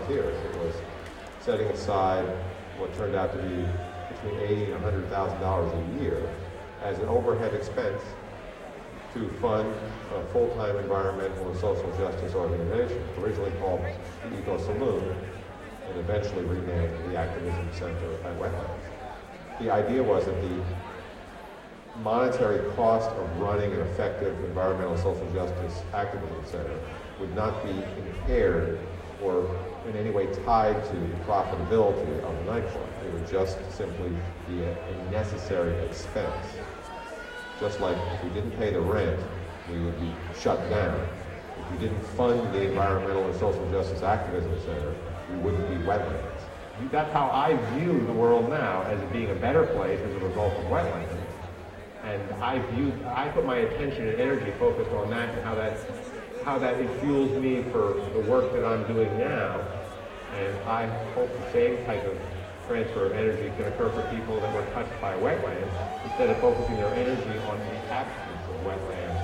volunteers. It was setting aside what turned out to be between $80,000 and $100,000 a year as an overhead expense to fund a full-time environmental and social justice organization, originally called the Eco Saloon, and eventually renamed the Activism Center at Wetlands. The idea was that the monetary cost of running an effective environmental and social justice activism center would not be impaired or in any way tied to the profitability of the nightclub. It would just simply be a necessary expense. Just like if we didn't pay the rent, we would be shut down. If we didn't fund the environmental and social justice activism center, we wouldn't be Wetlands. That's how I view the world now, as it being a better place as a result of Wetlands. And I put my attention and energy focused on that and how that it fuels me for the work that I'm doing now. And I hope the same type of transfer of energy can occur for people that were touched by wetlands, instead of focusing their energy on the absence of wetlands.